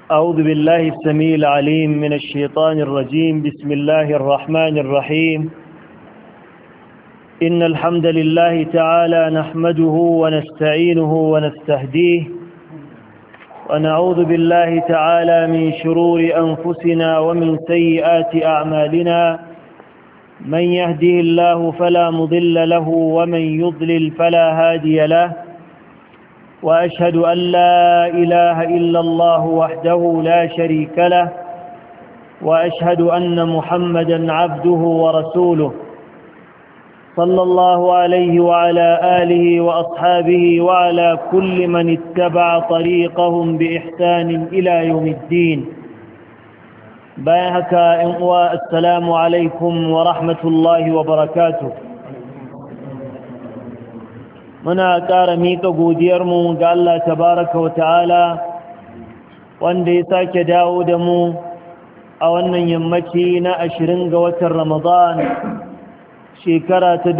أعوذ بالله السميع العليم من الشيطان الرجيم. بسم الله الرحمن الرحيم. إن الحمد لله تعالى نحمده ونستعينه ونستهديه ونعوذ بالله تعالى من شرور أنفسنا ومن سيئات أعمالنا. من يهده الله فلا مضل له ومن يضلل فلا هادي له، وأشهد أن لا إله إلا الله وحده لا شريك له، وأشهد أن محمدا عبده ورسوله صلى الله عليه وعلى آله وأصحابه وعلى كل من اتبع طريقهم بإحسان إلى يوم الدين. بايعك السلام عليكم ورحمة الله وبركاته. muna ƙara miƙa godiyarmu ga Allah tabaraka wa ta'ala wanda ya sake dawo da mu a wannan yammaci na 20 ga watan Ramadan shekara ta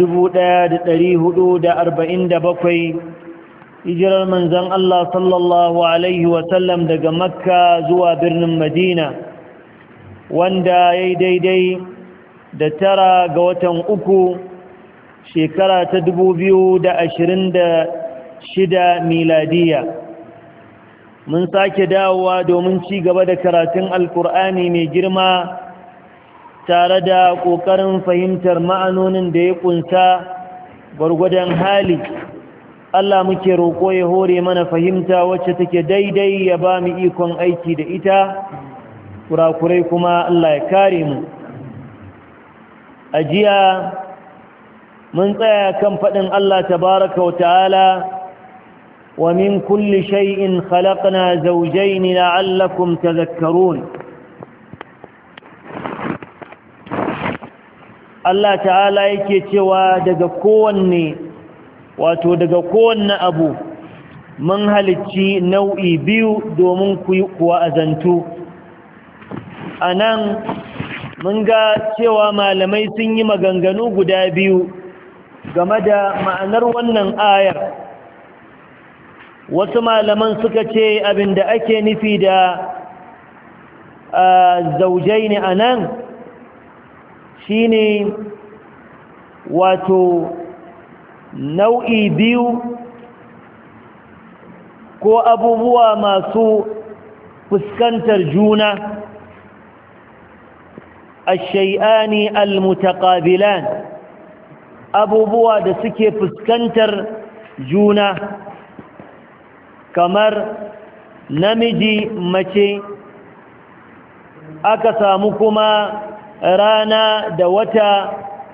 1447 hijirar manzon Allah sallallahu alaihi wa sallam daga Makka zuwa birnin Madina, wanda yayi daidai da 9 ga watan uku shekara ta 2026 miladiya. Mun sake dawowa domin ci gaba da karatun alkur'ani mai girma tare da ƙoƙarin fahimtar ma'anonin da ya ƙunsa gwargwadon hali. Allah muke roƙo ya hore mana fahimta wacce take daidai, ya ba mu ikon aiki da ita, kurakurai kuma Allah ya kare mu. A jiya mun tsaya kan faɗin Allah tabaraka wa ta'ala, wa min kulli shay'in khalaqna zawjayn la'allakum tadhakkarun. Allah ta'ala yake cewa daga kowanne abu mun halicci nau'i biyu domin ku wa'azantu. Anan mun ga cewa malamai sun yi maganganu guda biyu game da ma'anar wannan ayar. Wasu malaman suka ce abinda ake nufi da zaujaini anan shine wato nau'i biyu ko abubuwa masu fuskantar juna, ash-shay'ani al-mutaqabilan, abubuwa da suke fuskantar juna, kamar namiji mace, aka samu kuma rana da wata,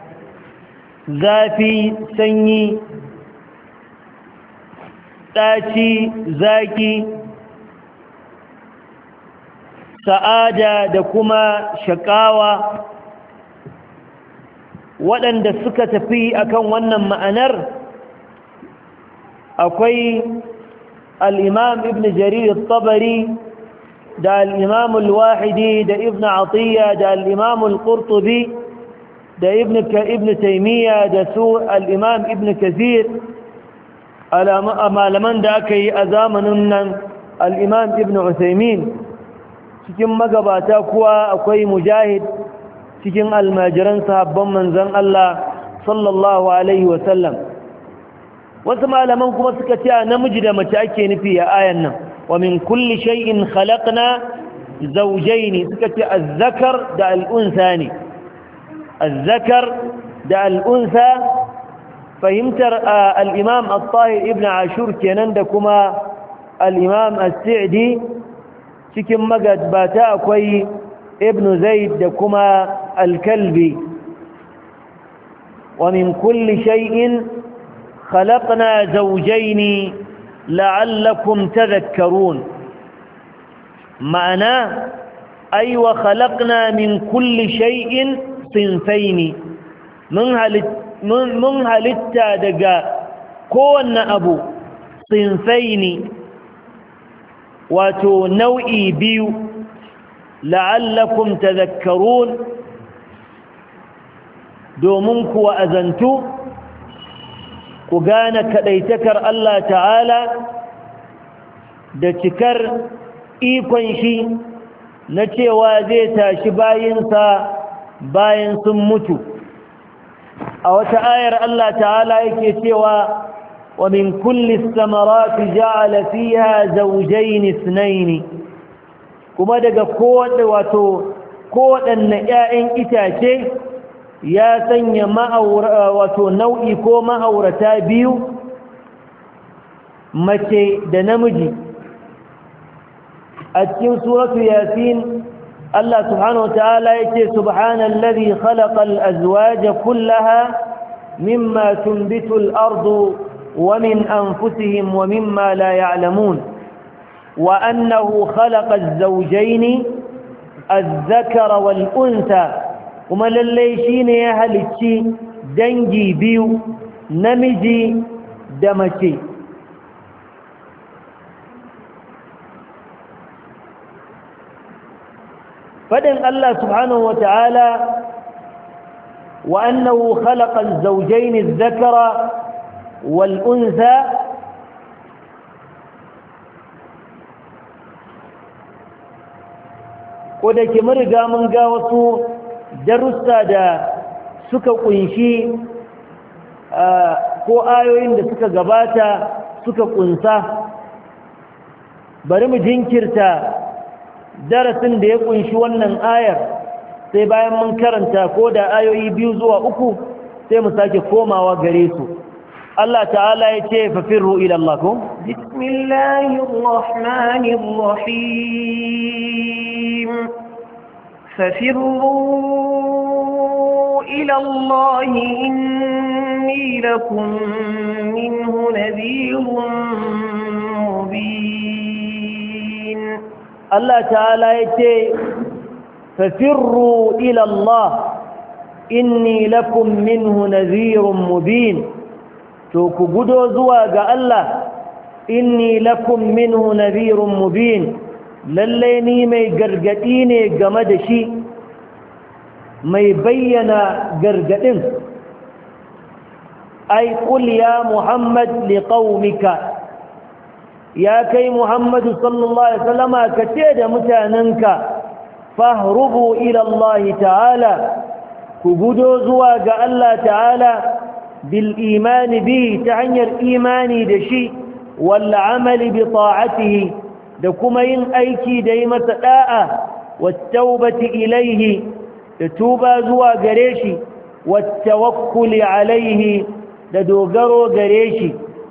zafi sanyi, ɗaci zaki, sa'ada da kuma shakawa. Waɗanda suka tafi akan wannan ma'anar akwai al-Imam Ibn Jarir al-Tabari da al-Imam al-Wahidi da Ibn Atiyya da al-Imam al-Qurtubi da Ibn Taymiyyah da su al-Imam Ibn Kathir. Malaman da aka yi a zamanin nan al-Imam Ibn Uthaymin. Cikin magabata kuwa akwai Mujahid cikin almajiran sahabban manzon Allah sallallahu alaihi wasallam. Wasu malaman kuma suka ce namiji da mace ake nufi a ayan nan, wa min kulli shay'in khalaqna zawjayn. Suka ce az-zakar da al-unsa ne, az-zakar da al-unsa. Fahimtar al-Imam at-Tahir ibn Ashur kenan da kuma al-Imam as-Sa'di. Cikin magabata akwai Ibn Zaid da kuma الكلب. ومن كل شيء خلقنا زوجين لعلكم تذكرون. معناه أي وخلقنا من كل شيء صنفين. من هلتا دقا كون أبو صنفين واتو نوئي بيو لعلكم تذكرون domin ku wa'azantu ku gane kaɗaitakar Allah ta'ala da cikar ikon shi na cewa zai tashi bayinsa bayan sun mutu. A wata ayar Allah ta'ala yake cewa wa min kulli samarati ja'ala fiha zawjayn ithnayn, kuma daga kowaɗanne 'ya'yan itace ya sanya nau'i ko ma'aurata biyu, mace da namiji. a cikin suratu yasin Allah subhanahu wataala yace subhanallazi khalaqal azwaja kullaha mimma tunbitu al-ardu wa min anfusihim wa mimma la ya'lamun wa annahu khalaqa az-zawjayn adh-dhakara wal-untha, kuma lallai shine ya halicci dangi biyu, namiji da mace. فدن الله سبحانه وتعالى وأنه خلق الزوجين الذكر والأنثى ودك مرقا من قاوسو درستا دا سكا قنشي ko ayoyin da suka gabata suka kunsa, bari mu jinkirta darasin da ya kunshi wannan ayar sai bayan mun karanta ko da ayoyi 2 zuwa 3 sai mu sake komawa gare su. Allah ta'ala ya ce fafirru ila Allah ko bismillahir rahmanir rahim fafirru ila Allah inni lakum minhu nadhirun mubin. Allah ta'ala ya ce fafirru ila Allah inni lakum minhu nadhirun mubin, to ku gudo zuwa ga Allah, inni lakum minhu nadhirun mubin, lalle ni mai gargadi ne game da shi, mai bayyana gargadin. ai qul ya Muhammad liqaumika, ya kai Muhammadu sallallahu alaihi wasallama ka ce da mutanenka fahrubu ila Allah ta'ala, ku gudo zuwa ga Allah ta'ala bil imani bi, ta hanyar imani da shi, wal amali bi ta'atihi, da kuma yin aiki da yi masa da'a, wat taubati ilaihi, da tuba zuwa gare shi, wat tawakkuli alaihi, da dogaro gare shi.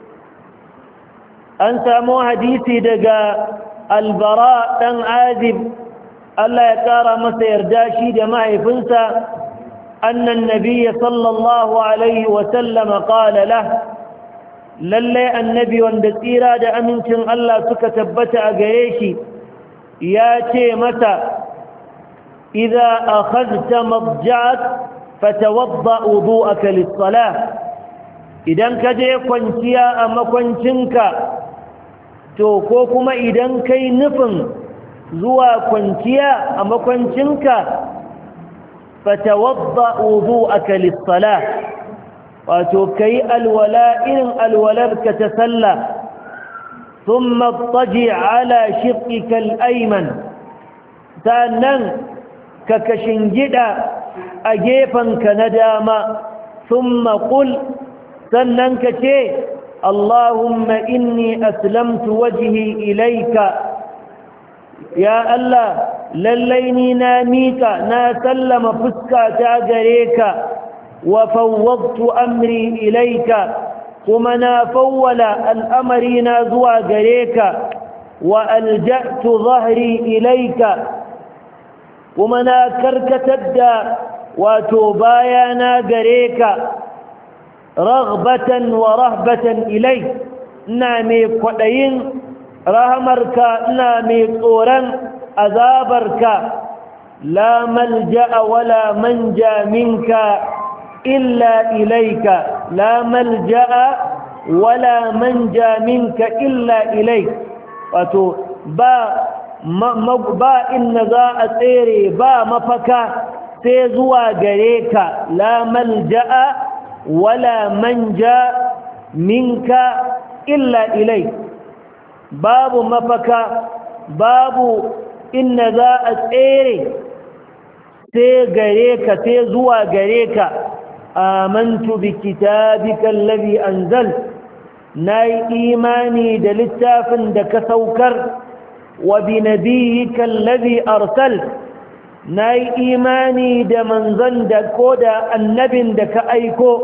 an samu hadisi daga albara ɗan azib Allah ya ƙara masa yarda shi da mahaifinsa annan nabiyya sallallahu alaihi wasallam qala lah, lallai annabi wanda tsira da amincin Allah suka tabbata a gare shi ya ce masa idza akhadhta madja'ak fatawadda wudu'aka lis-salah, idan ka je kwanciya a makwancinka, to ko kuma idan kai nufin zuwa kwanciya a makwancinka fatawadda wudu'aka lis-salah, wato kai alwala irin alwalarka ta sallah, thumma taji ala shiqqika al-ayman, sannan ka kashingida a gefanka na dama, thumma qul, sannan ka ce Allahumma inni aslamtu wajhi ilayka, ya Allah lallai ni na mika na sallama fuska ta gare ka, wa fawwadtu amri ilayka, kuma na fawwala al'amari na zuwa gare ka, wa alja'tu zahri ilayka, kuma na karkatar da wato bayana gare ka, raghbatan wa rahbatan ilai, ina mai kwaɗayin rahamarka, ina mai tsoron azabarka, la malja'a wala manja minka illa ilaika, la malja'a wala manja minka illa ilaik, wato ba inna za a tsere, ba mafaka sai zuwa gare ka, la malja'a wala manja minka illa ilai, babu mafaka babu inna za a tsere sai gare ka sai zuwa gare ka amantu bi kitabika allazi anzal nayi imani da littafin da ka saukar wa bi nabiyyika allazi arsal nayi imani da manzon da ko da annabin da ka aiko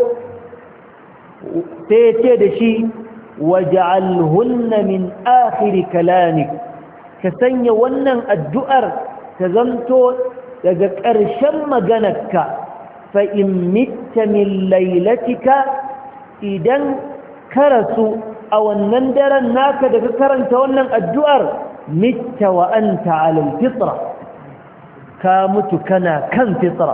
sai ce da shi waj'alhunna min akhir kalamik ka sanya wannan addu'ar ta zanto daga ƙarshen maganarka fa in mitta min lailatika idan ka rasu a wannan daren naka da ka karanta wannan addu'ar mitta wa anta ala alfitra ka mutu kana kan fitra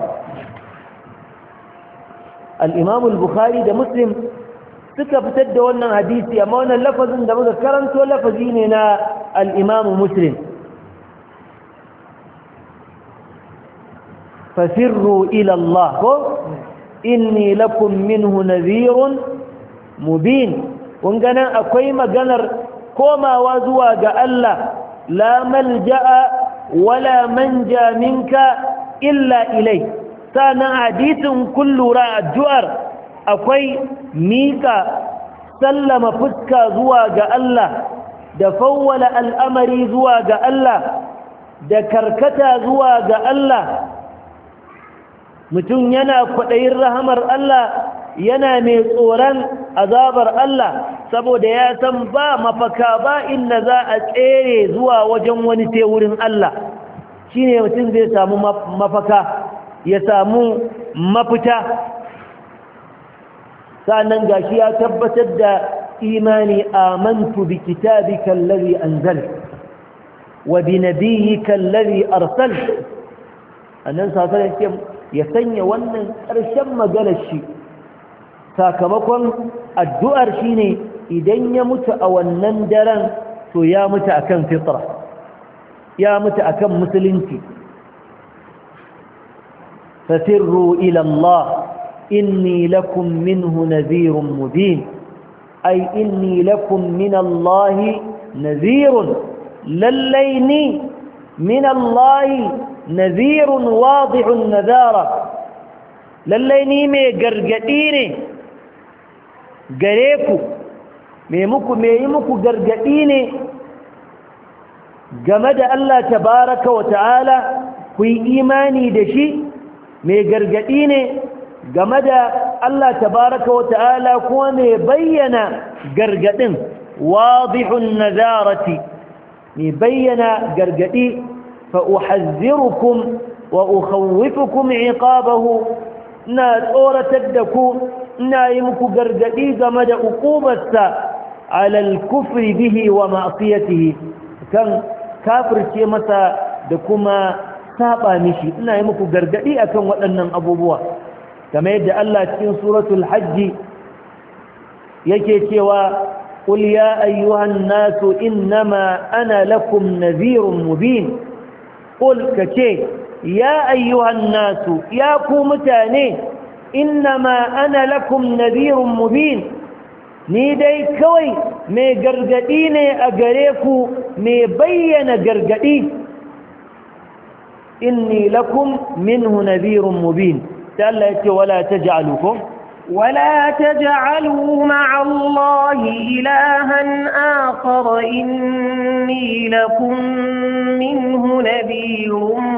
al-imam al-bukhari da muslim suka fitar da wannan hadisi amma wannan lafazin da muka karanto lafazi ne na al-imam muslim fasirru ila Allah ko inni lakum minhu nadhirun mubin wanganan akwai maganar komawa zuwa ga Allah la malja'a wala manja minka illa ilai sanan hadisin kullura addu'ar akwai mika sallama fuska zuwa ga Allah da fawwala al'amari zuwa ga Allah da karkata zuwa ga Allah mutum yana kwaɗayin rahamar Allah yana mai tsoron azabar Allah saboda ya san ba mafaka ba inda za a tsere zuwa wajen wani sai wurin Allah shine mutum zai samu mafaka ya samu mafita sannan gashi ya tabbatar da imani amantu bi kitabika allazi anzal wa bi nabiyyika allazi arsal annan sai ya sanya wannan ƙarshen maganar shi sakamakon addu'ar shine idan ya mutu a wannan daren to ya mutu akan fitra ya mutu akan musulunci fasirru ila Allah inni lakum minhu nadhirun mubin ay inni lakum min Allah nadhirun lallaini min Allah nadhirun wadihun nadara lallaini mai gargadi ne gare ku me yi muku gargadi ne game da Allah tabaraka wa ta'ala ku yi imani da shi mai gargadi ne game da Allah tabaraka wa ta'ala kuma mai bayyana gargadin wadihun nazarati mai bayyana gargadi fa uhazzirukum wa ukhawwifukum iqabahu na tsoratar da ku ina yi muku gargadi game da uqubarsa ala al-kufri bihi wa ma'siyatihi kan kafirce masa da kuma saba mishi ina yi muku gargadi akan waɗannan abubuwa kamar yadda Allah cikin suratul hajj yake cewa qul ya ayyuhan nasu innama ana lakum nadhirun mubin qul kace ya ayyuhan nasu ya ku mutane innama ana lakum nadhirun mubin ni dai kawai mai gargadi ne a gare ku mai bayyana gargadi inni lakum minhu nadhirun mubin ta Allah yake wala taj'alukum ولا تجعلوا مع الله إلها آخر إني لكم منه نذير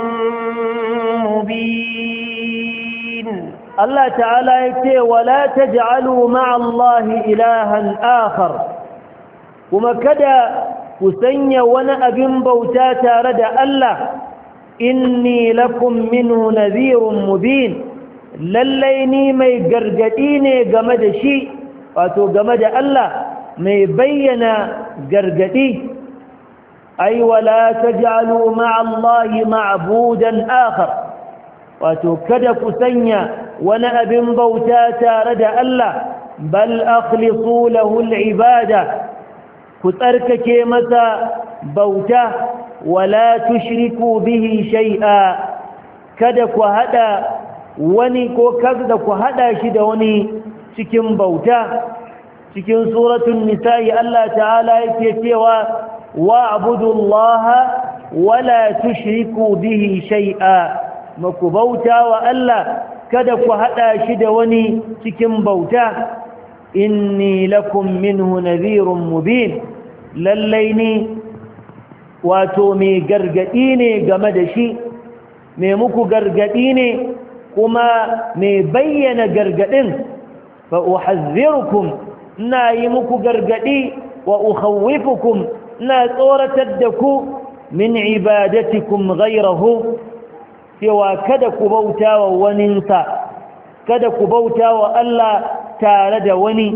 مبين الله تعالى يقول ولا تجعلوا مع الله إلها آخر وما كدا كسنيا وانا أبن بوتاتا ردى الله إني لكم منه نذير مبين lallai ni mai gargadi ne game da shi wato game da Allah mai bayyana gargadi ai wala taj'alu ma'a Allahi ma'budan akhar wato kada ku sanya wani abin bauta tare da Allah bal akhlisu lahu al-ibada ku tsarkake masa bauta wala tushriku bihi shay'a kada ku hada wani ko kada ku hada shi da wani cikin bauta cikin suratul nisa'i Allah ta'ala yake cewa wa'budu allaha wala tushriku bihi shay'a maku bauta wa Allah kada ku hada shi da wani cikin bauta inni lakum minhu nadhirun mubin lallai ni wato mai gargadi ne game da shi mai muku gargadi ne kuma mai bayyana gargadin fa uhazzirukum ina yi muku gargadi wa ukhawwifukum ina tsoratar da ku min ibadatikum ghayrahu cewa kada ku bauta wa waninsa kada ku bauta wa Allah tare da wani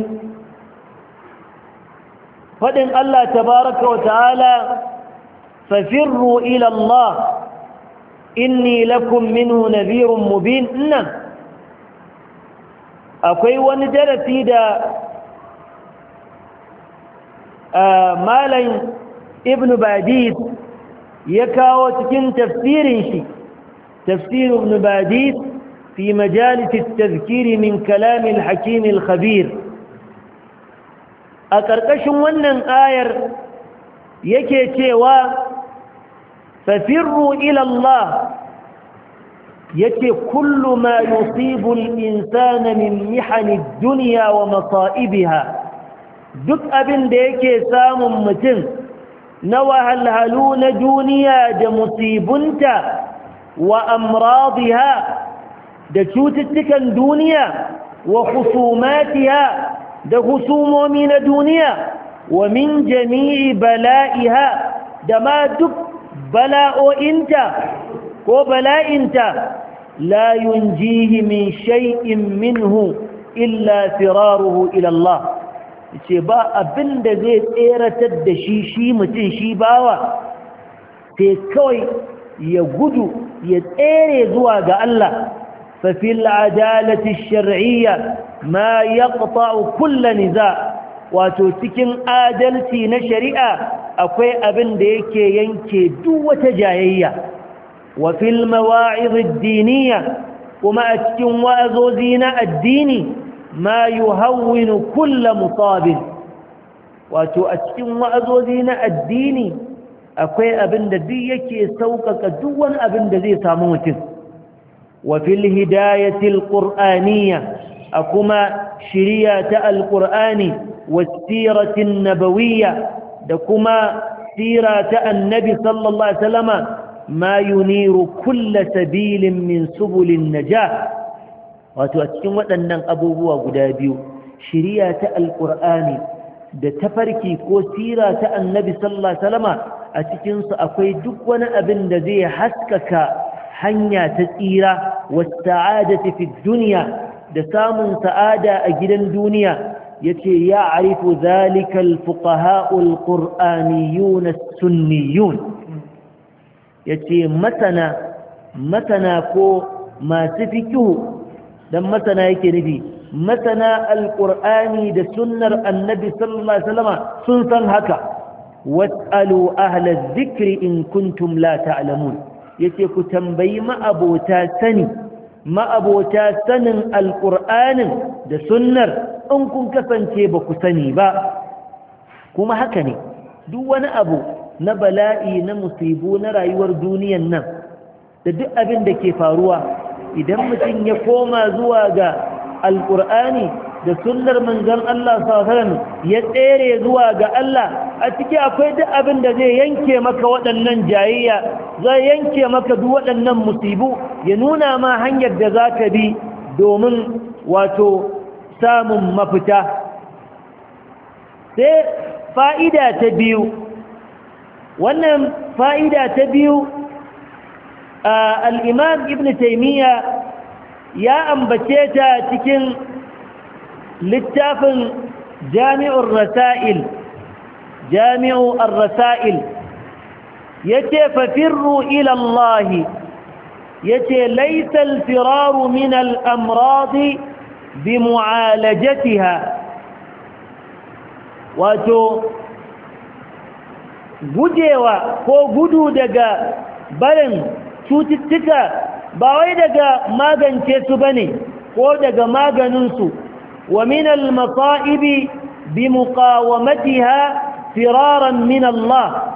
fadin Allah tabaraka wa ta'ala fafirru ila Allah inni lakum minhu nadhirun mubin nan akwai wani darasi da malam ibn badis ya kawo cikin tafsirin shi tafsir ibn badis في مجالس التذكير من كلام الحكيم الخبير أكركش ونن آير يكي ففروا إلى الله يكي كل ما يصيب الإنسان من محن الدنيا ومصائبها دك أبن ديكي سام متن نوهلهلون دنيا دمصيبنت وأمراضها da cututtukan duniya wa khusumatiha da husumomi na duniya wa min jami'i bala'iha da ma duk bala'o'inta ko bala'inta la yunjihi min shay'in minhu illa firaruhu ila Allah ce ba abinda zai tseratar da shi mutum shi bawa sai kawai ya gudu ya tsere zuwa ga Allah ففي العدالة الشرعية ما يقطع كل نزاع وتوتكن آدلتي نشريئة أكوي أبن ديكي ينكي دوة جايية وفي المواعظ الدينية وما أتكن وأزوزين الديني ما يهون كل مصاب وتوأتكن وأزوزين الديني أكوي أبن ديكي سوقك دوان أبن دي ساموتك وفي الهداية القرآنية أكما شريعة القرآن والسيرة النبوية دكما سيرة النبي صلى الله عليه وسلم ما ينير كل سبيل من سبل النجاة وتأتكم وأنن أبوه وقدابيو شريعة القرآن دتفركي كو سيرة النبي صلى الله عليه وسلم أتكنس أكوي دكونا أبن دزي حسكك hanya ta tsira wasa'adati fi dunya da samun sa'ada a gidan duniya yace ya arifu zalika al-fuqaha al-qur'aniyun as-sunniyun yace masana ko masu fiqh dan masana yake nufi masana al-qur'ani da sunnar annabi sallallahu alaihi wasallam sun san haka was'alu ahla adh-dhikri in kuntum la ta'lamun yace ku tambayi ma'abota sanin alƙur'anin da sunnar in kun kasance ba ku sani ba kuma haka ne duk wani abu na bala'i na musibu na rayuwar duniyan nan da duk abin da ke faruwa idan mutum ya koma zuwa ga alƙur'ani da sunnar manzon Allah sallallahu alaihi wasallam ya tsere zuwa ga Allah a ciki akwai duk abin da zai yanke maka waɗannan jayayya zai yanke maka duk waɗannan musibu ya nuna ma hanyar da za ka bi domin wato samun mafita sai fa'ida ta biyu wannan fa'ida ta biyu al'imam ibn taimiyya ya ambace ta cikin littafin jami'ur rasa'il jami'u ar-rasa'il yace fafirru ila Allah yace laysa al-firaru min al-amrad bi mu'alajatiha wato gujewa ko gudu daga barin cututtuka ba wai daga magance su bane ko daga maganin su wa min al-masa'ib bi muqawamatiha firaran min Allah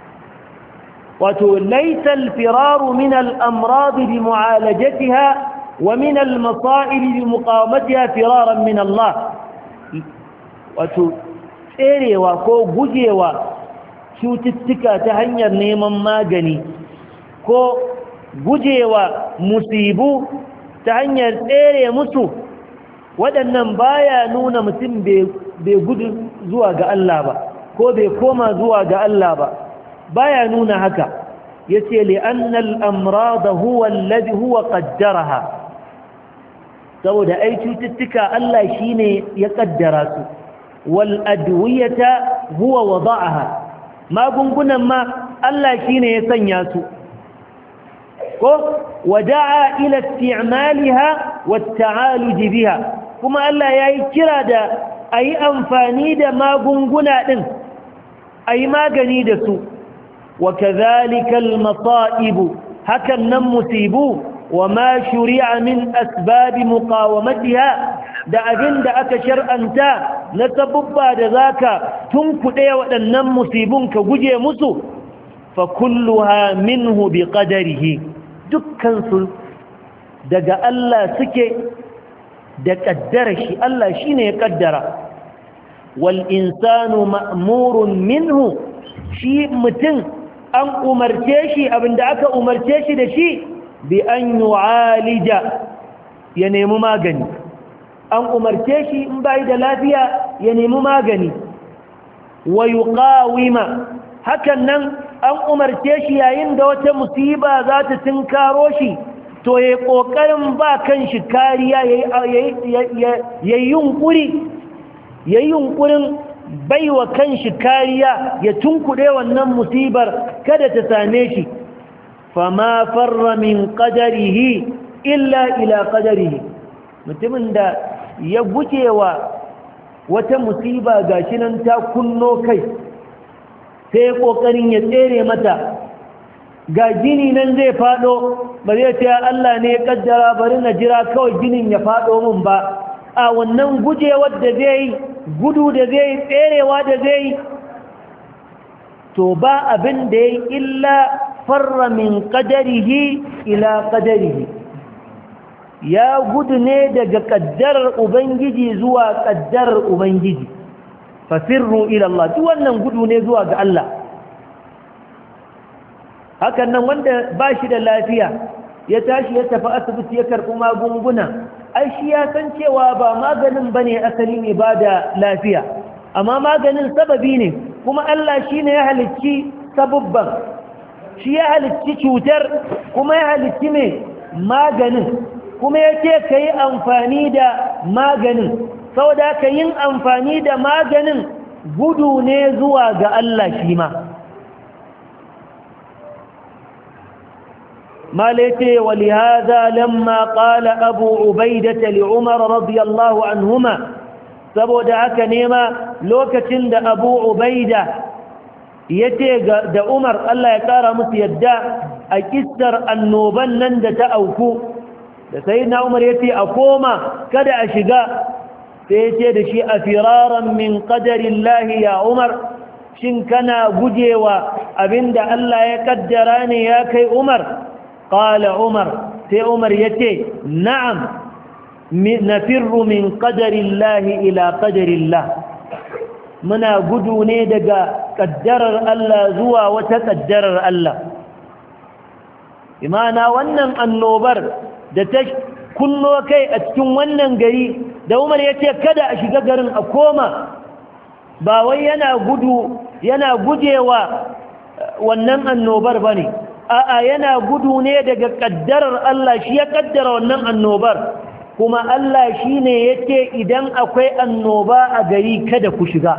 wato laysa al-firaru min al-amrad bi mu'alajatiha wa min al-masa'ib bi muqawamatiha firaran min Allah wato tserewa ko gujewa cututtuka ta hanyar neman magani ko gujewa musibu ta hanyar tsere musu waɗannan baya nuna mutum bai gudu zuwa ga Allah ba ko bai koma zuwa ga Allah ba baya nuna haka yace li'anna al-amrad huwa alladhi huwa qaddaraha saboda ai cututtuka Allah shine ya kaddara su wal adwiyata huwa wada'aha magungunan ma Allah shine ya sanya su ko wada'a ila isti'maliha wat-ta'aluj biha kuma Allah yayi kira da ayi amfani da magunguna din ayi magani da su wa kadhalika al-masa'ib hakan nan musibu wa ma shuri'a min asbab muqawamatiha da abinda aka shar'anta na sabubba da zaka tunkuɗe waɗannan musibun ka guje musu fa kulluha minhu biqadarihi dukkansu daga Allah suke da kaddara shi Allah shine ya kaddara wal insanu ma'murun minhu shi mutum an umarce shi abinda aka umarce shi da shi bi an yu'alija ya nemi magani an umarce shi in bai da lafiya ya nemi magani wa yuqawima hakan nan an umarce shi yayin da wata musiba za ta tinkaro shi to ya kokarin ba kan shi kariya yayi yunkurin baiwa kan shi kariya ya tunkuɗe wannan musibar kada ta same shi fama farra min qadarihi illa ila qadarihi mutumin da ya gujewa wata musiba gashi nan ta kunno kai sai kokarin ya tsere mata ga jini nan zai fado ba zai ce Allah ne ya kaddara bari na jira kawai jinin ya fado min ba a wannan gujewar da zai gudu da zai tserewa da zai to ba abin da yayi illa farra min qadarihi ila qadarihi ya gudu ne daga kaddarar ubangiji zuwa kaddarar ubangiji fasirru ila Allah duk wannan gudu ne zuwa ga Allah hakan nan wanda ba shi da lafiya ya tashi ya tafi asibiti ya karɓi magunguna ai shi ya san cewa ba maganin bane asali ne ba da lafiya amma maganin sababi ne kuma Allah shine ya halicci sabubban shi ya halicci cutar kuma ya halicci ne maganin kuma yace kai amfani da maganin saboda ka yin amfani da maganin gudu ne zuwa ga Allah shi ma malaite walihaza lamma qala abu ubaidah li umar radiyallahu anhuma saboda haka ne ma lokacin da abu ubaidah yace da umar Allah ya kara musu yadda a kissar annoban nan da ta auku da sayyidina umar yace a koma kada a shiga sai ce da shi a firaran min qadarillahi ya umar shin kana gujewa abinda Allah ya kaddara ne ya kai umar qala umar sai umar yace na'am nafirru min qadarillahi ila qadarillah muna gudu ne daga kaddarar Allah zuwa wata kaddarar Allah imana wannan annobar da ta kunno kai a cikin wannan gari da umar ya ce kada a shiga garin a koma ba wai yana gujewa wannan annobar ba ne a'a yana gudu ne daga kaddarar Allah shi ya kaddara wannan annobar kuma Allah shi ne ya ce idan akwai annoba a gari kada ku shiga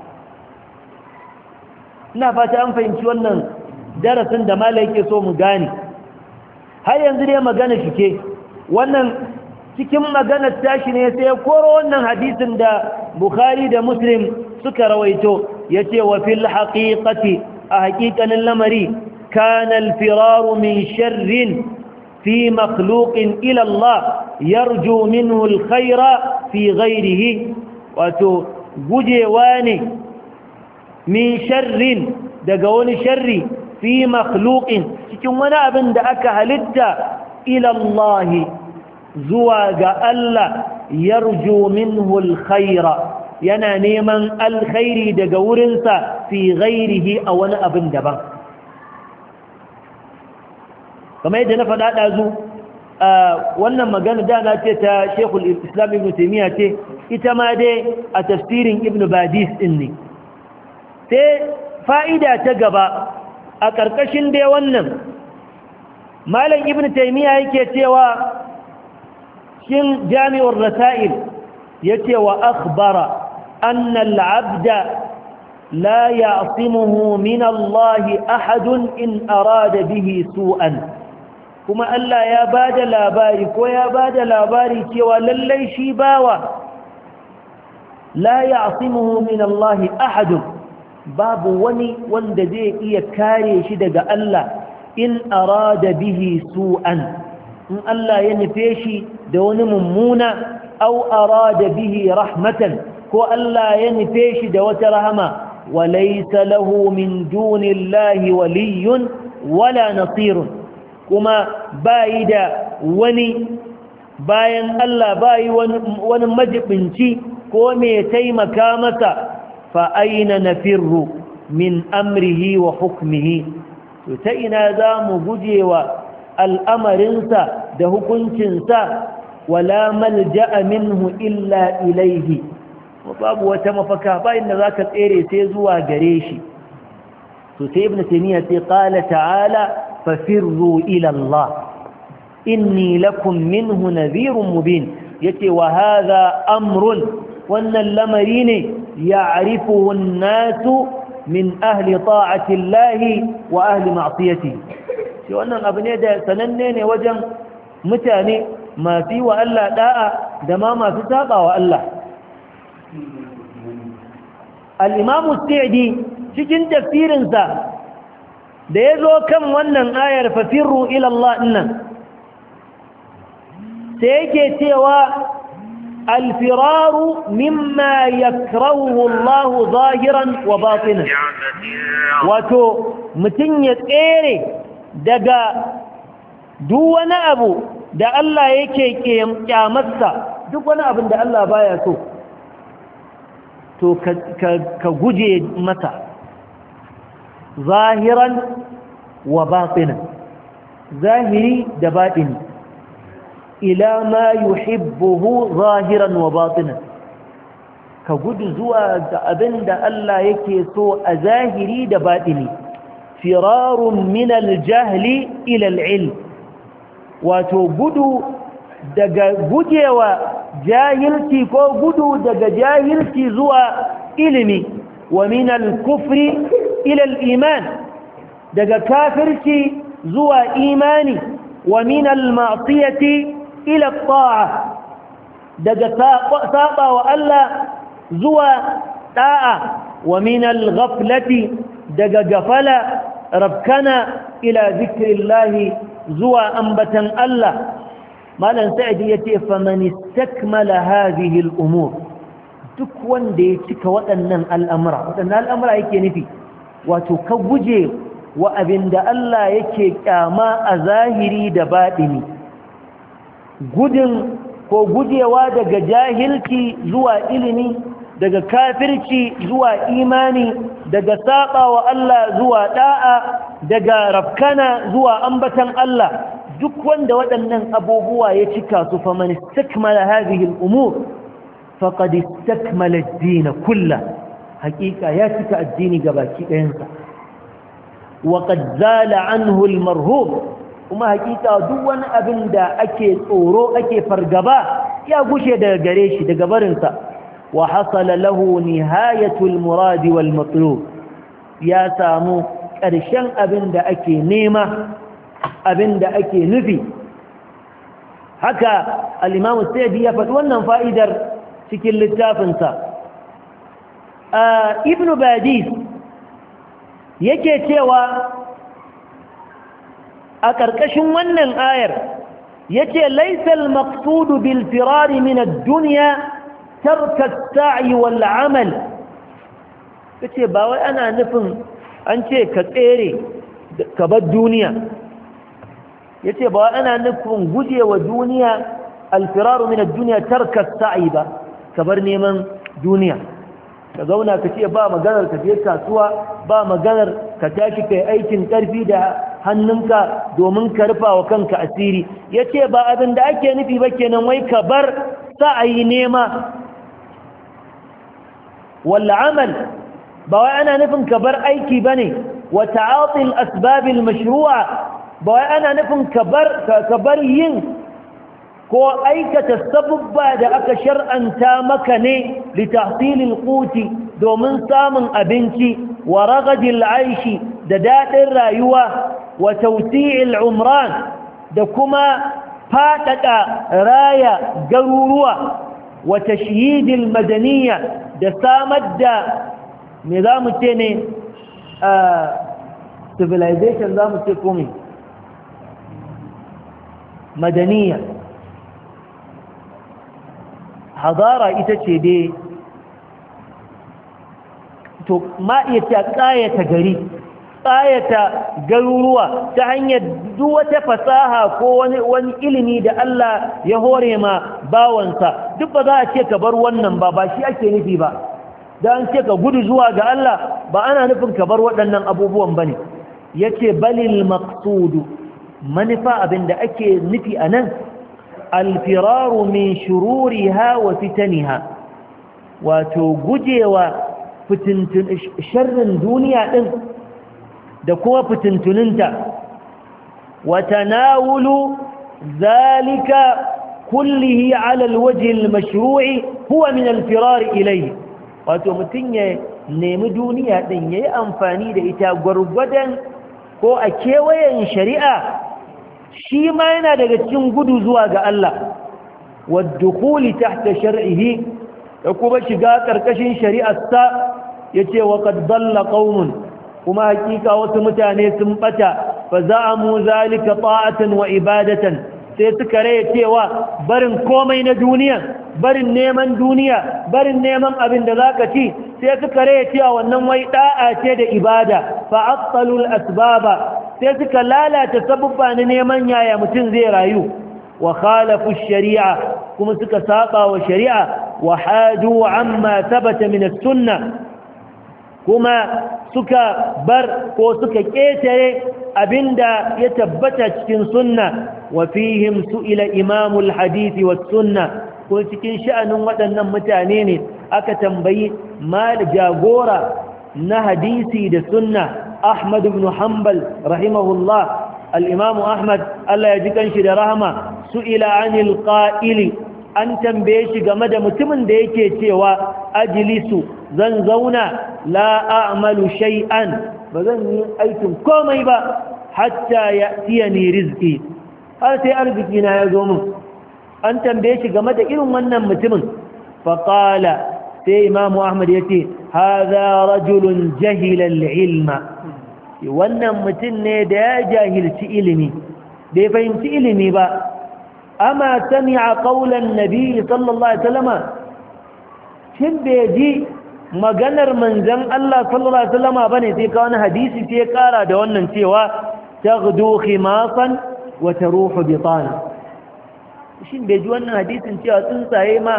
ina fata an fahimci wannan darasin da malai ke so mu gane har yanzu dai magana shi ke wannan cikin maganar tashi ne sai koro wannan hadisin da Bukhari da Muslim suka rawaito yace wa fil haqiqati a haqiqanin lamari kana al firaru min sharrin fi makhluqin ila Allah yarju minhu al khaira fi ghayrihi wato gujewa ne min sharrin daga wani sharri fi makhluqin cikin wani abin da aka halitta ila Allah zuwa ga Allah yarju minhu alkhaira yana neman alkhairi daga wurinsa fi ghairihi a wani abin daban kamar yadda na faɗa ɗazu wannan magana da na ce ta Sheikhul Islam Ibn Taymiyyah ce ita ma dai a tafsirin Ibn Badis din ne sai fa'ida ta gaba a ƙarƙashin dai wannan malam Ibn Taymiyyah yake cewa shin Jami'ur Rasail yace wa akhbara anna al-'abda la ya'simuhu min Allah ahadun in arada bihi su'an kuma Allah ya bada labari ko ya bada labari cewa lallai shi bawa la ya'simuhu min Allah ahad babu wani wanda zai iya kare shi daga Allah in arada bihi su'an in Allah ya nufe shi da wani mummuna aw arada bihi rahmatan ko Allah ya nufe shi da wata rahama walaysa lahu min dunillahi waliyyun wala nasirun kuma bayi da wani bayan Allah bayi wani majibinci ko mai taimaka masa fa aina nafirru min amrihi wa hukmihi to ta ina za mu gujewa al'amarinsa da hukuncinsa wala malja'a minhu illa ilaihi babu wata mafaka bayan da zaka tsere sai zuwa gare shi to sai ibn taymiyyah sai qala ta'ala fafirru ila Allah inni lakum minhu nadhirun mubin yace wa hadha amrun wannan lamari ne ya'rifuhu an-nasu min ahli ta'ati Allah wa ahli ma'siyatihi shi wannan abu ne da sananne ne wajen mutane masu wa Allah da'a da ma masu saba wa Allah al-imam as-sa'di cikin tafsirinsa da ya zo kan wannan ayar fafirru ilallah nan sai yake cewa alfiraru mimma yakrahu Allah zahiran wa batinan wato mutum ya tsere daga duk wani abu da Allah yake kyamarsa duk wani abin da Allah baya so to ka guje masa zahiran wa batinan zahiri da batini ila ma yuhibbuhu zahiran wa batinan ka gudu zuwa ga abinda Allah yake so a zahiri da batini firarun min al-jahli ila al-ilm wato gudu daga gujewa jahilci ko gudu daga jahilci zuwa ilimi wa min al-kufri ila al-iman daga kafirci zuwa imani wa min al-ma'siyati ila at-ta'a daga saba wa Allah zuwa da'a wa min al-ghaflati daga gafala rabkana ila zikrillahi zuwa ambatan Allah malan sa'idi yace faman istakmala hadhihi al-umur duk wanda ya cika waɗannan al'amura yake nufi wato ka guje wa abinda Allah yake kyama a zahiri da baɗini gudun ko gujewa daga jahilci zuwa ilimi daga kafirci zuwa imani daga saba wa Allah zuwa da'a daga rafkana zuwa ambatan Allah duk wanda waɗannan abubuwa ya cika su fa man istakmala hadhihi al-umur faqad istakmala ad-din kullah haqiqa ya cika addini gabaki ɗayansa wa qad zala anhu al-marhub kuma haqiqa duk wani abin da ake tsoro ake fargaba ya gushe daga gare shi daga barinsa wa hasala lahu nihayatul murad wal matlub ya samu ƙarshen abin da ake nema abin da ake nufi haka al-imam as-sa'di ya faɗi wannan fa'idar cikin littafinsa ibn badis yake cewa a ƙarƙashin wannan ayar yace laysa al-maqsud bil firar min ad-dunya tarka as-sa'i wal 'amal kace ba wai ana nufin an ce ka tsere ka bar duniya, yace ba wai ana nufin gujewa duniya alfiraru min ad-dunya tarka as-sa'i ba, ka bar neman duniya ka zauna ka ce ba maganar ka je kasuwa, ba maganar ka tashi kai aikin karfi da hannunka domin ka rufa wa kanka asiri. yace ba abin da ake nufi ba kenan wai ka bar sa'ayi nema wal amal, ba wai ana nufin ka bar aiki bane wa ta'ati al asbab al mashru'a, ba wai ana nufin ka bar yin ko aikata sabubba da aka shar'anta maka ne li tahsilil quti domin samun abinci wa ragadil aishi da dadin rayuwa wa tawsi'il umran da kuma fadada raya garuruwa wa tashyidil madaniyya da samar da me zamu ce ne civilization zamu ce komai madaniyya, hadara ita ce dai to ma iya ta ƙayata gari, ƙayata garuruwa ta hanyar duk wata fasaha ko wani ilimi da Allah ya hore ma bawansa. Duk ba za a ce ka bar wannan ba shi ake nufi ba, da an ce ka gudu zuwa ga Allah ba ana nufin ka bar waɗannan abubuwan ba ne. ya ce balil maqsudu, manufa abinda ake nufi a nan alfiraru min shururiha wa fitaniha, wato gujewa sharrin duniya din da kuma fitintuninta, wa tanawulu zalika kullihi ala alwajhi almashru'i huwa min alfirar ilayhi, wato mutun ya nemi duniya din yayi amfani da ita gurgudan ko a kewayen shari'a, shi ma yana daga cikin gudu zuwa ga Allah, waddukhuli tahta shar'ihi, da kuma shiga karkashin shari'arsa. yace wa qad dalla qaumun, kuma hakika wasu mutane sun bata, fa za'amu zalika ta'atan wa ibadatan, sai suka raye cewa barin komai na duniya, barin neman duniya, barin neman abin da zaka ci, sai suka raye cewa wannan wai da'a ce da ibada. fa aqtalul asbaba, sai suka lalata sabubba na neman yaya mutum zai rayu. wa khalafu shari'a, kuma suka saba wa shari'a. wa hadu amma thabata min as-sunnah, kuma suka bar ko suka ƙetare abinda ya tabbata cikin sunna. wa fihim su'ila imamul hadisi was sunna, ko cikin sha'anin waɗannan mutane ne aka tambayi mal jagora na hadisi da sunna Ahmad ibn Hanbal rahimahullah. al-Imam Ahmad Allah ya ji kanshi da rahama, su'ila anil qa'ili, an tambaye shi game da mutumin da yake cewa ajlisu, zan zauna, la a'malu shay'an, ba zan yi aikin komai ba, hatta ya'tiyani rizqi, har sai arziki na ya zo min. an tambaye shi game da irin wannan mutumin, fa qala, sai Imam Ahmad yace hadha rajulun jahila al-ilma, wannan mutum ne da ya jahilci ilimi, bai fahimci ilimi ba. ama sami'a qawlan nabi sallallahu alaihi wasallam, shin bai ji maganar manzon Allah sallallahu alaihi wasallam bane, sai ka wani hadisi sai ya kara da wannan cewa taghdu khimasan wa taruhu bitana. shin bai ji wannan hadisin cewa tsuntsaye ma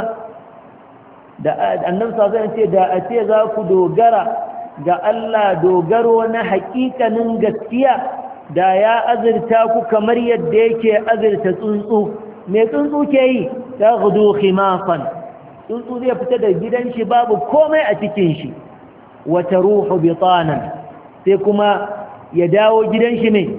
da annabi sallallahu alaihi wasallam ce da a ce za ku dogara ga Allah dogaro na hakikanin gaskiya, da ya azurta ku kamar yadda yake azurta tsuntsu. me tsuntsu ke yi? taghdu khimasan, tsuntsu zai fita da gidan shi babu komai a cikin shi. wa taruhu bitanan, sai kuma ya dawo gidan shi mai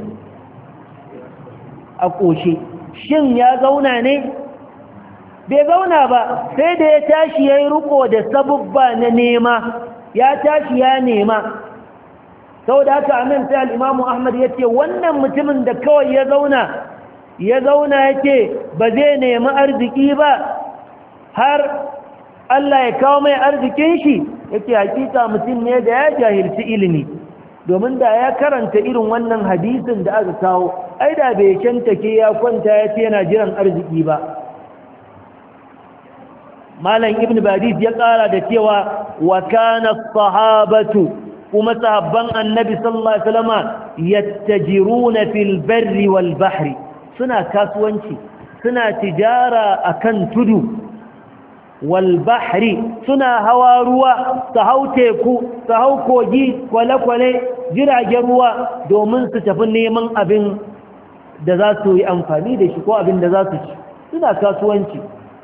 a ƙoshe. shin ya zauna ne? bai zauna ba, sai da ya tashi ya yi riko da sabubba na nema, ya tashi ya nema. sau da haka amin sai al'imamu Ahmad ya ce wannan mutumin da kawai ya zauna ya ce ba zai nemi arziki ba har Allah ya kawo mai arzikin shi, yake hakika mutum ne da ya jahilci ilimi. domin da ya karanta irin wannan hadisin da aka kawo, ai da bai shantake ya kwanta ya ce yana jiran arziki ba. malam ibn badis ya ƙara da cewa wa kana sahabatu kuma sahabban annabi sallallahu alaihi wasallam yattajiruna fil barri wal bahri suna kasuwanci suna tijara akan tudu wal bahri suna hawa ruwa su hau teku su hau kogi kwale-kwale jiragen ruwa domin su tafi neman abin da za su yi amfani da shi ko abin da za su ci suna kasuwanci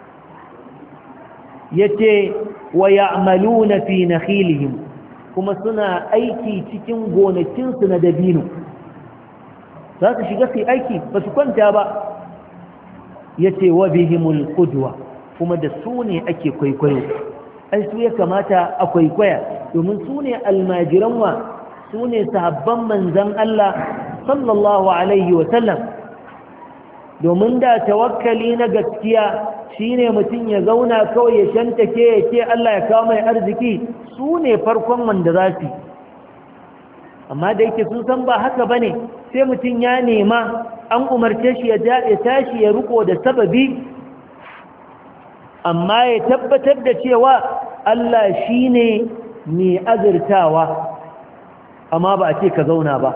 yace wa ya'maluna fi nakhilihim kuma suna aiki cikin gonakinsu na dabino za su shiga su aiki ba su kwanta ba yace wa bihimul qudwa kuma da su ne ake kwaikwayo ai su ya kamata a kwaikwaya domin su ne almajiran wa su ne sahabban manzan Allah sallallahu alaihi wa sallam domin da tawakkali na gaskiya shine mutum ya zauna kawai ya shantake ya ce Allah ya kawo mai arziki su ne farkon wanda za su amma da yake sun san ba haka bane sai mutum ya nema an umarce shi ya tashi ya riko da sababi amma ya tabbatar da cewa Allah shine mai azurtawa amma ba a ce ka zauna ba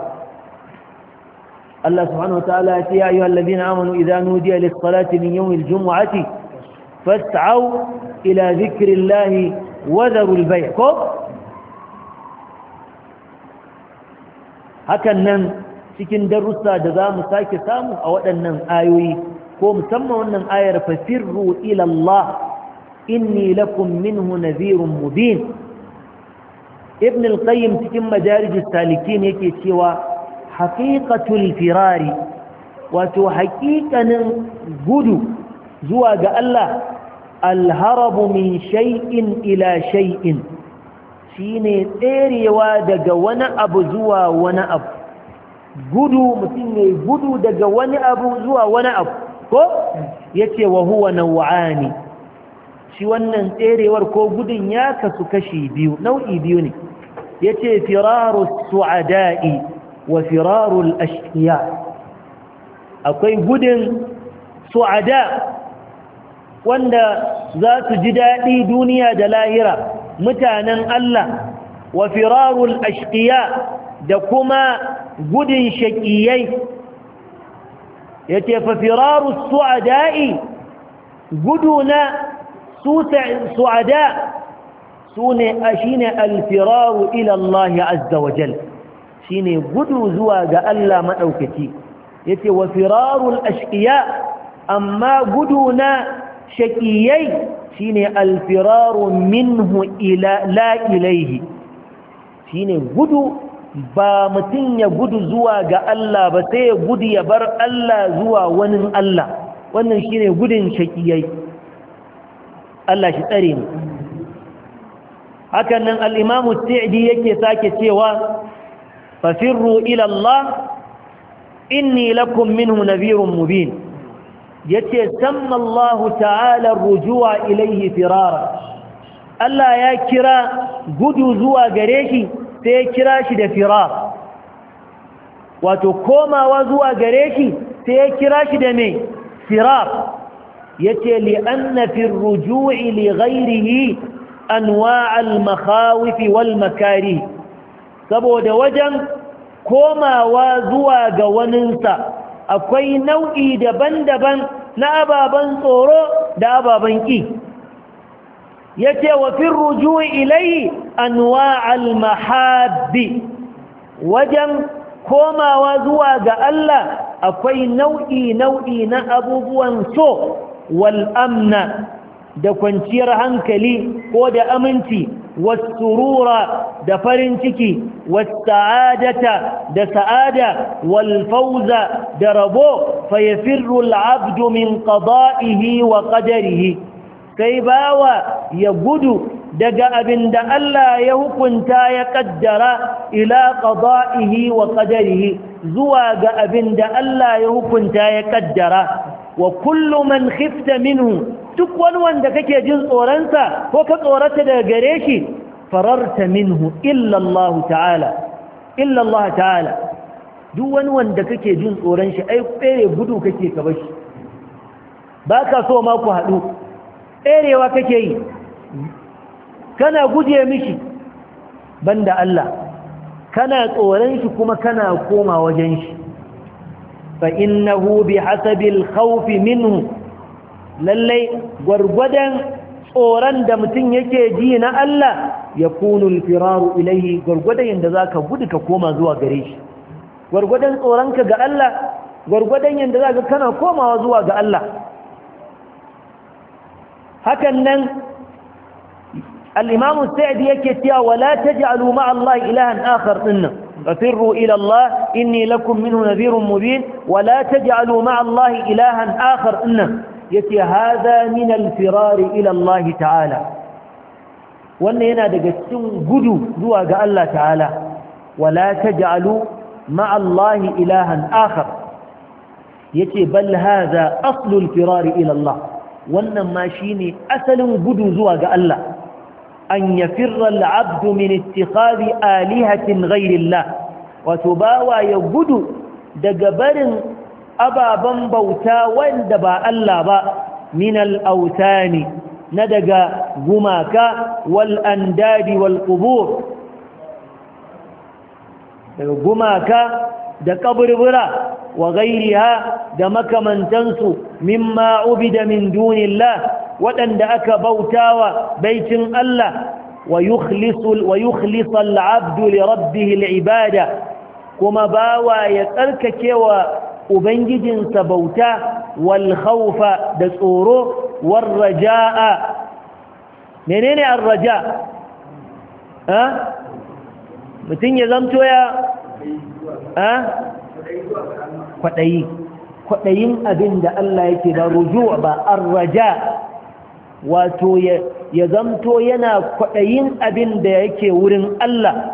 Allah subhanahu wataala ya ce ya ayyuhal ladina amanu idza nudiya lis-salati min yawmil jum'ati fas'au ila dhikrillahi wa dharul bay' ko hakan nan cikin darussa da zamu sake samu a waɗannan ayoyi ko musamman wannan ayar fasirru ila Allah inni lakum minhu nadhirun mubin ibn al-qayyim cikin madarij as-salikin yake cewa haqiqatul firari wato haqiqanin gudu zuwa ga Allah al-harabu min shay'in ila shay'in shine tserewa daga wani abu zuwa wani abu gudu mutum ne gudu daga wani abu zuwa wani abu ko yace wa huwa naw'ani shi wannan tserewar ko gudun ya kasu kashi biyu nau'i biyu ne yace firaru su'ada'i wa firaru al-ashqiya akwai gudun su'ada wanda za su ji dadi duniya da lahira mutanen Allah wa firaru al-ashqiya da kuma gudun shaqiyai yace fa firaru su'ada'i guduna su'ada sune shine al-firaru ila Allah azza wa jal shine gudu zuwa ga Allah madaukaki yace wa firaru al-ashqiya amma guduna shaqiyai shine al-firaru minhu ila la ilayhi shine gudu ba mutum ya gudu zuwa ga Allah ba sai ya gudu ya bar Allah zuwa wani Allah wannan shine gudun shaqiyai Allah shi tsare mu hakan nan al-Imam as-Sa'di yake sake cewa fafirru ila Allah inni lakum minhu nadhirun mubin yace samma Allah ta'ala ar-ruju'a ilayhi firara Allah ya kira gudu zuwa gare shi sai ya kira shi da firar wato komawa zuwa gare shi sai ya kira shi da me firar yace li anna fi ar-ruju'i li ghayrihi anwa' al-makhawif wal makarih saboda wajen komawa zuwa ga waninsa akwai nau'i daban-daban na ababan tsoro da ababan ki yace wa fi ar-ruju'i ilayhi anwa' al-mahabbi wajen komawa zuwa ga Allah akwai nau'i na abubuwan so wal amna da kwanciyar hankali ko da aminci wasurura da farin ciki wasa'adata da sa'ada wal fawza da rabo fa yafirru al abdu min qada'ihi wa qadarihi kai bawa ya gudu daga abinda Allah ya hukunta ya kaddara ila qada'ihi wa qadarihi zuwa ga abinda Allah ya hukunta ya kaddara wa kullu man khifta minhu duk wani wanda kake jin tsoronsa ko ka tsorata daga gare shi fararta minhu illa Allah ta'ala duk wani wanda kake jin tsoron shi ai tsere gudu kake ka bashi baka so ma ku haɗu tserewa kake yi kana guje mishi banda Allah kana tsoron shi kuma kana koma wajen shi fa innahu bihasabil khawfi minhu lallai gwargwadon tsoron da mutum yake ji na Allah yakunu al-firaru ilayhi gwargwadon yanda zaka gudu ka koma zuwa gare shi gwargwadon tsoronka ga Allah gwargwadon yanda zaka kana komawa zuwa ga Allah hakan nan الإمام السعدي يكتيا ولا تجعلوا مع الله إلها آخر إنه ففروا إلى الله إني لكم منه نذير مبين ولا تجعلوا مع الله إلها آخر إنه يتي هذا من الفرار إلى الله تعالى وأن ينادق قدوا ذوق الله تعالى ولا تجعلوا مع الله إلها آخر يتي بل هذا أصل الفرار إلى الله وأن ما شيني أسل قدوا ذوق الله أن يفر العبد من اتخاذ آلهة غير الله وتباوى يبدو دقبر أبابا بوتا واندبا ألابا من الأوثان ندق قماكا والأنداد والقبور قماكا دقبر برا وغيرها دمك من تنسو مما عبد من دون الله waɗanda aka bautawa baitin Allah wa yukhlis al-'abdu li rabbih al-'ibada kuma bawa ya tsarkakewa ubangijinsa bauta wal khawfa da tsoro war rajaa menene ar-raja mutun ya zamto ya kwadayin abinda Allah yake da ruju' ba ar-raja wato ya zamto yana kwaɗayin abin da yake wurin Allah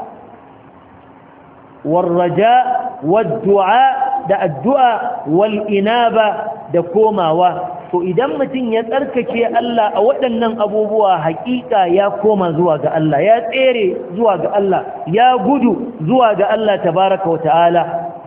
warraja waddu'a da addu'a wal inaba da komawa to idan mutum ya tsarkake Allah a waɗannan abubuwa haƙiƙa ya koma zuwa ga Allah ya tsere zuwa ga Allah ya gudu zuwa ga Allah tabaraka wa ta'ala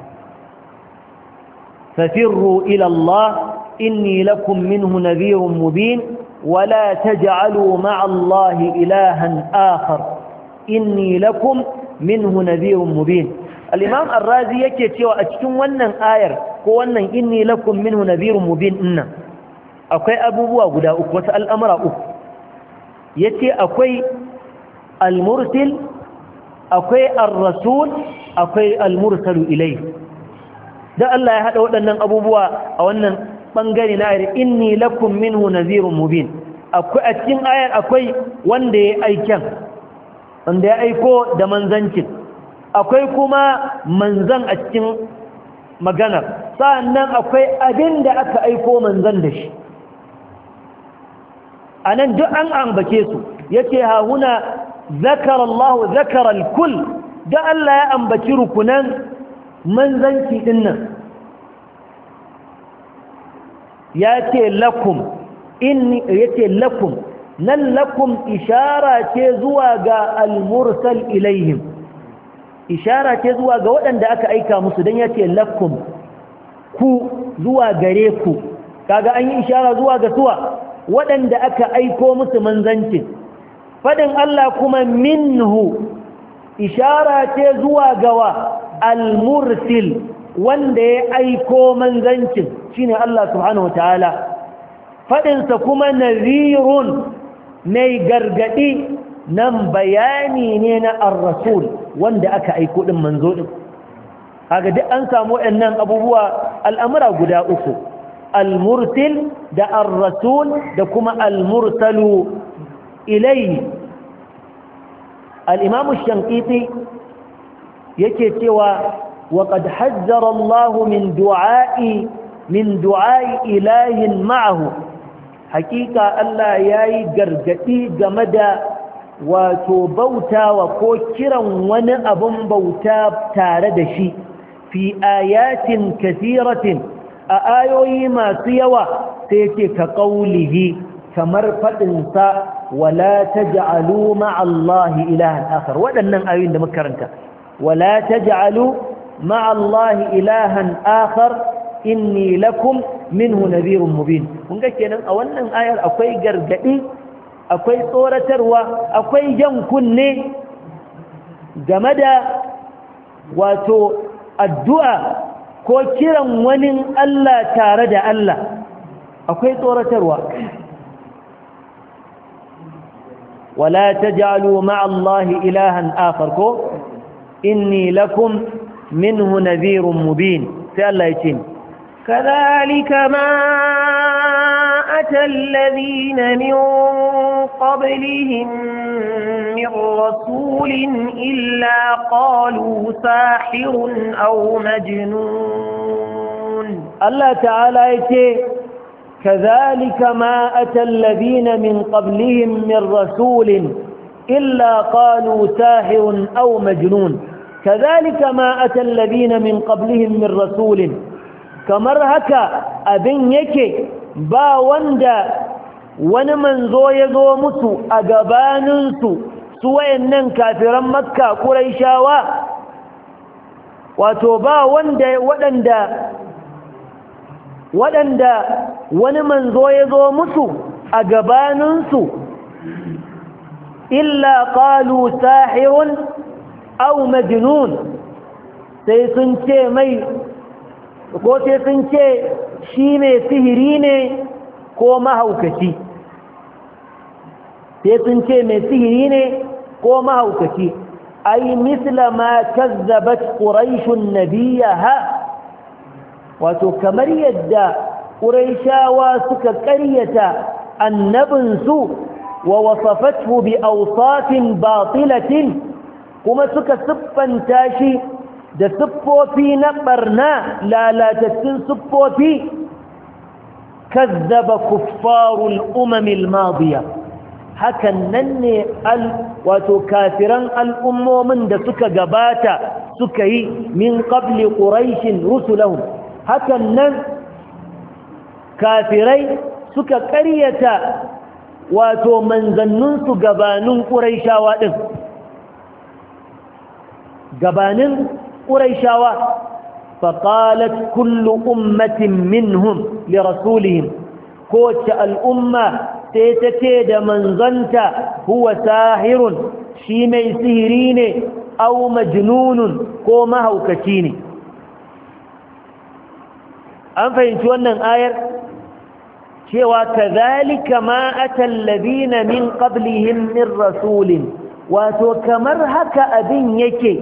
fafirru ila Allah inni lakum minhu nadhirun mubin ولا تجعلوا مع الله إلها آخر إني لكم منه نذير مبين الإمام الرازي يكتوى أتكون ونن آير ونن إني لكم منه نذير مبين إنا أكوي أبوه قداء وسأل أمر يتي أكوي المرسل أكوي الرسول أكوي المرسل إليه ده الله يهدى ونن أبوه ونن bangare na ayar inni lakum minhu nadhirun mubin akwai a cikin ayar akwai wanda ya aiken wanda ya aiko da manzancin akwai kuma manzan a cikin maganar sannan akwai abin da aka aiko manzan da shi anan duk an ambace su yace ha huna zakara Allah zakara al-kull da Allah ya ambaci rukunan manzanci dinnan ya ce lakum nan lakum ishara ce zuwa ga al-mursal ilaihim ishara ce zuwa ga waɗanda aka aika musu dan ya ce lakum ku zuwa gare ku kaga an yi ishara zuwa ga suwa waɗanda aka aiko musu manzancin fadin Allah kuma minhu ishara ce zuwa ga wa al-mursil wanda ya aiko manzancin shine Allah subhanahu wataala fadinsa kuma nadhirun mai gargadi nan bayani ne na ar-rasul wanda aka aiko din manzo din kaga duk an samu wayannan abubuwa al'amura guda uku al-mursil da ar-rasul da kuma al-mursalu ilayhi al-imam ash-shanqiti yake cewa وقد حذر الله من دعاء إله معه حقيقة الله ياي غرغتي غمدا وتوبوتا وكوكرا ونأبن بوتا تاردشي في آيات كثيرة آيوي ما سيوا سيتي كقوله كمرفة إنساء ولا تجعلوا مع الله إلها آخر ودنا آيوين دمكرنك ولا تجعلوا مع الله إلها آخر inni lakum minhu nadhirun mubin kun ga kenan a wannan ayar akwai gargadi akwai tsoratarwa akwai jan kunne game da wato addu'a ko kiran wani Allah tare da Allah akwai tsoratarwa wala taj'alu ma'a Allah ilahan akhar ko inni lakum minhu nadhirun mubin sai Allah ya ce كذلك ما أتى الذين من قبلهم من رسول إلا قالوا ساحر أو مجنون الله تعالى يتي كذلك ما أتى الذين من قبلهم من رسول إلا قالوا ساحر أو مجنون كذلك ما أتى الذين من قبلهم من رسول kamar haka abin yake ba wanda wani manzo ya zo musu a gabaninsu su wayannan kafiran makka ƙuraishawa wato ba wanda waɗanda wani manzo ya zo musu a gabaninsu illa qalu sahirun aw majnun sai sun ce mai ko sai sun ce shi mai sihiri ne ko mahaukaci sai sun ce mai sihiri ne ko mahaukaci ai misla ma kazzabat quraishun nabiyaha wato kamar yadda quraishawa suka ƙaryata annabinsu wa wasafathu bi awsafin batilatin kuma suka siffanta shi da siffofi na barna lalatattun siffofi kazzaba kuffarul umamil madiya hakan nan ne wato kafiran al'ummomin da suka gabata suka yi min qabli quraishin rusulahum hakan nan kafirai suka ƙaryata wato manzanninsu gabanin quraishawa din gabanin قريشاوة فقالت كل أمة منهم لرسولهم كوت الأمة تيتكيد من ظنت هو ساهر شيمي سهرين أو مجنون كومه كتيني أنفين شوانا آير وكذلك ما أتى الذين من قبلهم من رسول وتكمرهك أبن يكي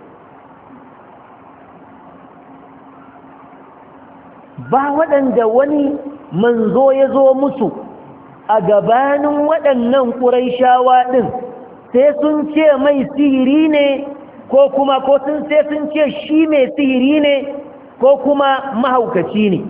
ba waɗanda wani manzo ya zo musu a gabanin waɗannan ƙuraishawa ɗin sai sun ce mai sihiri ne ko kuma sai sun ce shi mai sihiri ne ko kuma mahaukaci ne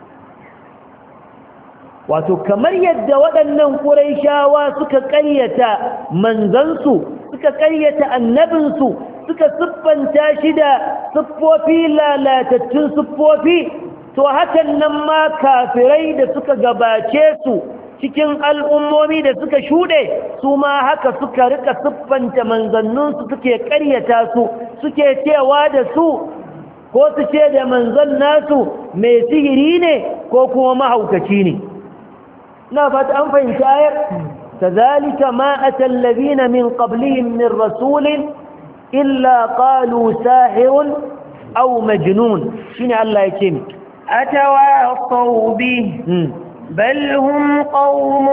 wato kamar yadda waɗannan ƙuraishawa suka ƙaryata manzansu suka ƙaryata annabinsu suka siffanta shi da siffofi lalatattun siffofi to hakan nan ma kafirai da suka gabace su cikin al'ummomi da suka shuɗe su ma haka suka rika siffanta manzanninsu suke ƙaryata su suke cewa da su ko su ce da manzan nasu mai sihiri ne ko kuma mahaukaci ne na fata an fahimci ayar كذلك ما أتى الذين من قبلهم من رسول إلا قالوا ساحر أو مجنون شنو الله يكلم أتواصوا به بل هم قوم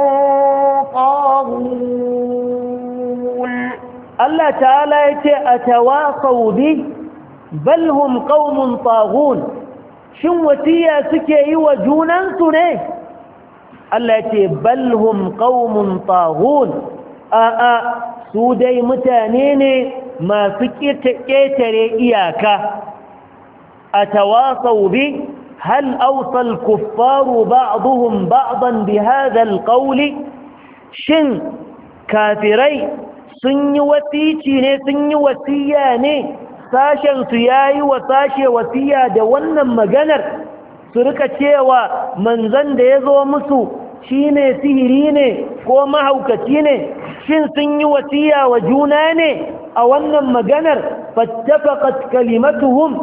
طاغون الله تعالى أتواصوا به بل هم قوم طاغون شن وتيا سكي وجونا سنه الله بل هم قوم طاغون سودي متانين ما سكيت كيتري إياكا أتواصوا به هل أوصى الكفار بعضهم بعضا بهذا القول شن كافري سن وسيتي سن وسياني sashen su yayi wa sashe wasiya da wannan maganar su rika cewa manzon da yazo musu shine sihiri ne ko mahaukaci ne shin sun yi wasiya wa juna ne a wannan maganar fattafaqat kalimatuhum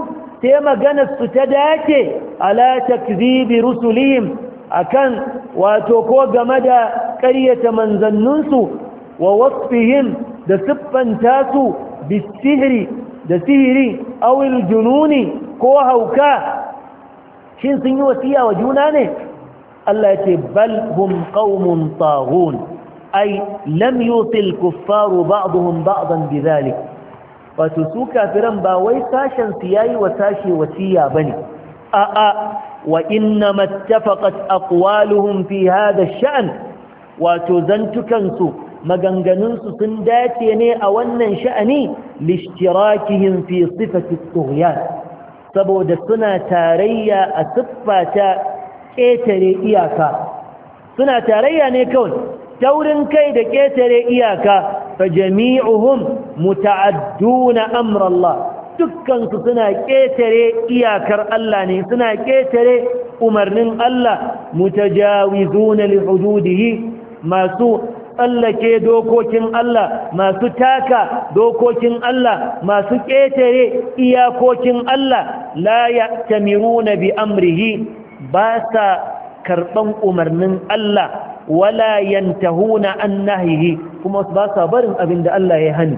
sai maganar su ta dace ala takzibi rusulihim akan wato ko game da ƙaryata manzanninsu wa wasfihim da siffanta su bisihri da sihiri awil jununi ko hauka shin sun yi wasiya wa juna ne Allah ya ce bal hum qaumun taghun ay lam yusil kuffaru ba'dhum ba'dan bidhalik wato su kafiran ba wai sashen su yayi wa sashi wasiya bane a'a wa inna mattafaqat aqwaluhum fi hadha ash-sha'n wato zantukan su maganganun su sun dace ne a wannan sha'ani lishtirakihim fi sifati at-tughyan saboda suna tarayya a siffata ƙetare iyaka suna tarayya ne kawai taurin kai da ƙetare iyaka fa jami'uhum muta'adduna amra Allah dukkan su suna ƙetare iyakar Allah ne suna ƙetare umarnin Allah mutajawizuna li hududihi masu tsallake dokokin Allah masu taka dokokin Allah masu ƙetare iyakokin Allah la ya'tamiruna bi amrihi ba sa karɓan umarnin Allah wala yantahuna an nahyihi kuma ba sa barin abin da Allah ya hani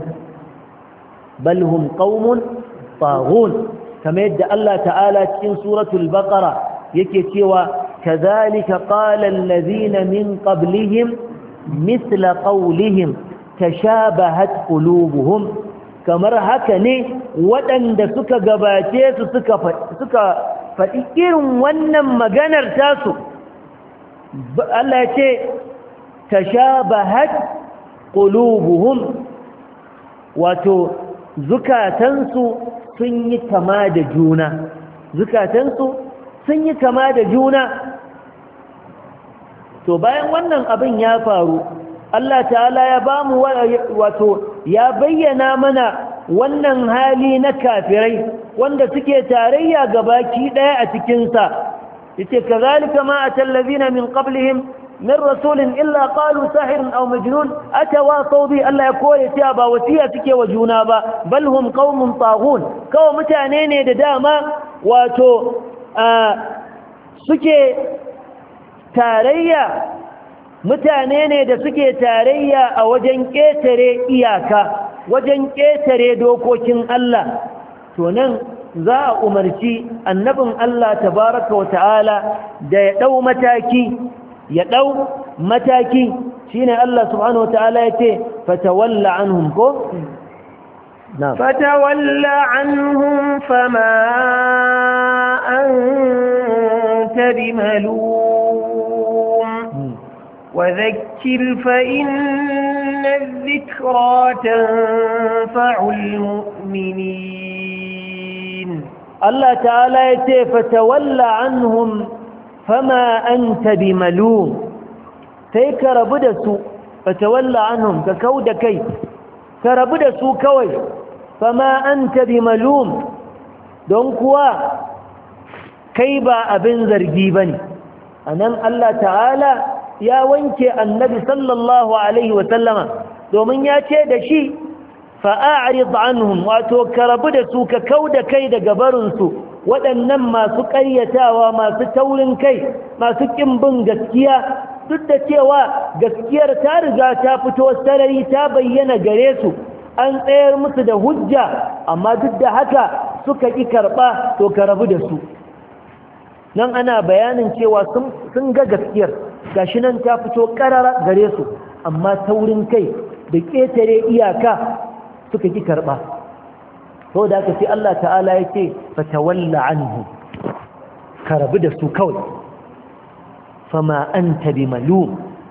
bal hum qaumun taghun kamar yadda Allah ta'ala cikin suratul baqara yake cewa kadhalika qala alladhina min qablihim mithla qawlihim tashabahat qulubuhum kamar haka ne waɗanda suka gabace su suka faɗi irin wannan maganar tasu Allah ya ce tashabahat qulubuhum wato zukatansu sun yi kama da juna zukatansu sun yi kama da juna to bayan wannan abin ya faru Allah ta'ala ya bamu wato ya bayyana mana wannan hali na kafirai wanda suke tarayya gabaki daya a cikin sa yace kazalika ma atallazina min qablihim min rasulin illa qalu sahirun aw majnun atawasaw bi Allah ya kore ta ba wasiya suke wa juna ba bal hum qaumun taghun kawai mutane ne da dama wato suke tarayya mutane ne da suke tarayya a wajen ƙetare iyaka wajen ƙetare dokokin Allah to nan za a umarci annabin Allah tabaraka wa ta'ala da ya ɗau mataki shine Allah subhanahu wa ta'ala ya ce fatawalla anhum ko fatawalla anhum fama anta bimalum وذكر فإن الذكرى تنفع المؤمنين الله تعالى يتي فتولى عنهم فما أنت بملوم فيك ربدسوا فتولى عنهم ككود كي كربدسوا كوي فما أنت بملوم دونكوا كيبا أبن زرجيبني أنم الله تعالى ya wanke annabi sallallahu alaihi wasallama domin ya ce da shi fa'arid anhum wato ka rabu da su ka kauda kai daga barinsu waɗannan masu ƙaryatawa masu taurin kai masu ƙin bin gaskiya duk da cewa gaskiyar ta riga ta fito sarari ta bayyana gare su an tsayar musu da hujja amma duk da haka suka ƙi karɓa to ka rabu da su nan ana bayanin cewa sun ga gaskiyar gashi nan ta fito karara gare su amma taurin kai da ƙetare iyaka suka ki karɓa to da aka ce Allah ta'ala ya ce fatawalla anhu ka rabu da su kawai fama anta bimalum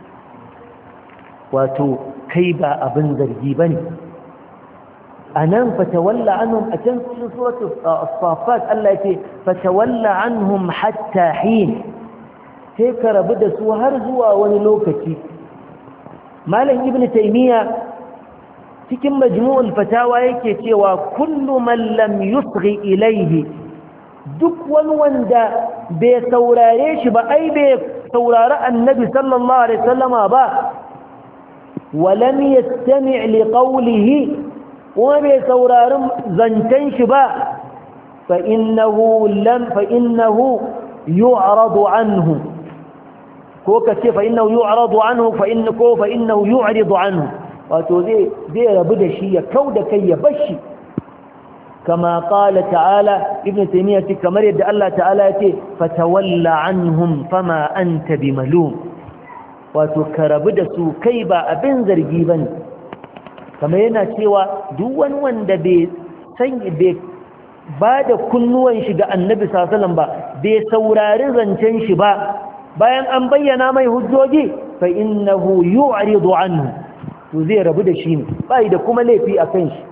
wato kai ba abin zargi bane anan fatawalla anhum a can cikin suratul as-saffat Allah ya ce fatawalla anhum hatta hin sai ka rabu da su har zuwa wani lokaci malam ibn taymiya cikin majmu'ul fatawa yake cewa kullu man lam yusghi ilayhi duk wani wanda bai saurare shi ba ai bai saurari annabi sallallahu alaihi wasallama ba wa lam yastami' li qawlihi wa bai saurari zancen shi ba فإنه يعرض عنه كوكا فإنه يعرض عنه فإنه يعرض عنه wato zai rabu da shi ya kauda kai ya bashi kama qala ta'ala ibn taymiyyah kamar yadda Allah ta'ala yace fatawalla anhum fama anta bimalum wato ka rabu da su kai ba abin zargi bane kamar yana cewa duk wani wanda bai ba da kunnuwan shi ga annabi sallallahu alaihi wasallam ba bai saurari zancen shi ba bayan an bayyana mai hujjoji fa innahu yu'ridu anhu to zai rabu da shi ne bai da kuma laifi a kan shi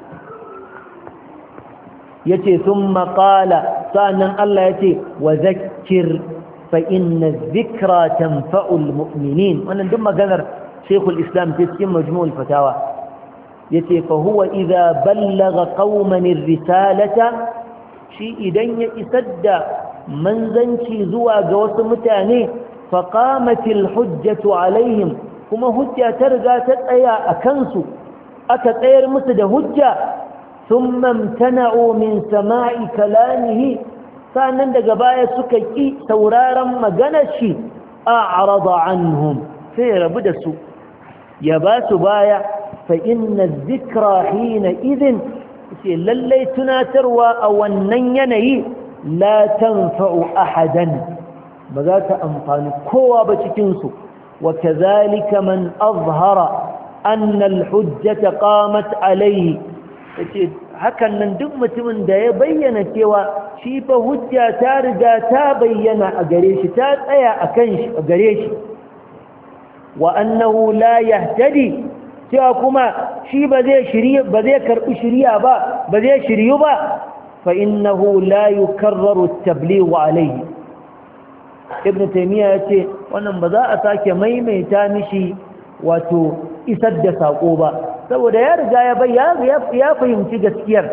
yace thumma qala sa'annan Allah yace wa zakkir fa inna adh-dhikra tanfa'u al-mu'minin wannan duk maganar Sheikhul Islam cikin Majmu' al-Fatawa yace fa huwa idha ballagha qauman ar-risalata shi idan ya isar da manzanci zuwa ga wasu mutane fa qamatil hujjatu alaihim kuma hujja ta riga ta tsaya a kansu aka tsayar musu da hujja thumma imtana'u min sama'i kalamihi sannan daga baya suka ki sauraron maganar shi a'rada anhum sai rabu da su ya ba su baya fa inna adh-dhikra hina idhin sai lallai tunatarwa a wannan yanayi la tanfa'u ahadan ba za ta amfani kowa ba cikin su وكذلك من أظهر أن الحجة قامت عليه hakan nan duk mutumin da ya bayyana cewa shi fa hujja ta riga ta bayyana a gare shi ta tsaya akan shi a gare shi wa annahu la yahtadi cewa kuma shi ba zai karbi shiriya ba zai shiryu ba fa innahu la yukarraru at-tabligh alayhi ibn taymiya yace wannan ba za a sake maimaita mishi wato isar da sako ba saboda ya riga ya fahimci gaskiyar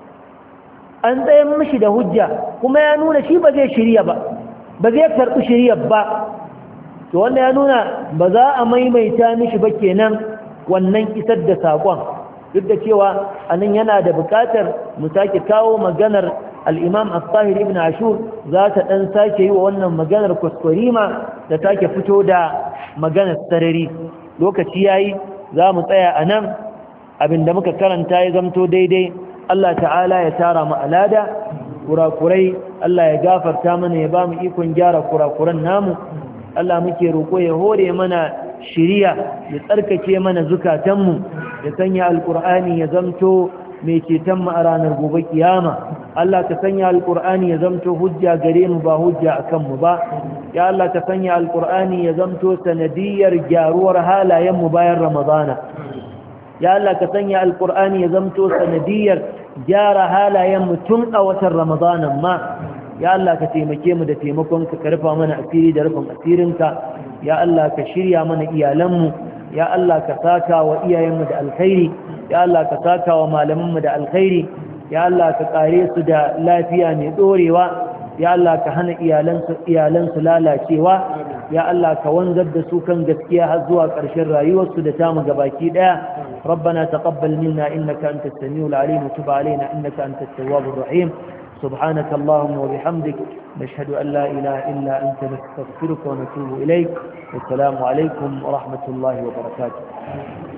an tsayen mishi da hujja kuma ya nuna shi ba zai shirya ba zai karɓi shiryar ba to wannan ya nuna ba za a maimaita mishi ba kenan wannan isar da sakon duk da cewa anan yana da buƙatar mu sake kawo maganar al'imam al-tahir ibn ashur za ta ɗan sake yi wa wannan maganar kwaskwarima da take fito da maganar sarari lokaci ya yi za mu tsaya a nan abinda muka karanta ya zamto daidai Allah ta'ala ya tara mu alada kurakurai Allah ya gafarta mana ya ba mu ikon gyara kurakuran namu Allah muke roƙo ya hore mana shiriya ya tsarkake mana zukatanmu ya sanya alƙur'ani ya zamto mai ceton mu a ranar gobe kiyama Allah ka sanya alqur'ani ya zamto hujja gare mu ba hujja akan mu ba ya Allah ka sanya alqur'ani ya zamto sanadiyar gyaruwar halayen mu bayan ramadana ya Allah ka sanya alqur'ani ya zamto sanadiyar gyara halayen mu tun a watan ramadana ma ya Allah ka taimake mu da taimakon ka karfa mana asiri da rufin asirinka ya Allah ka shirya mana iyalan mu ya Allah ka saka wa iyayenmu da alkhairi ya Allah ka saka wa malamanmu da alkhairi ya Allah ka kare su da lafiya mai dorewa ya Allah ka hana iyalansu lalacewa ya Allah ka wanzar da su kan gaskiya har zuwa ƙarshen rayuwarsu da tamu gabaki daya ربنا تقبل منا إنك أنت السميع العليم وتب علينا إنك أنت التواب الرحيم سبحانك اللهم وبحمدك نشهد أن لا إله إلا أنت نستغفرك ونتوب إليك والسلام عليكم ورحمة الله وبركاته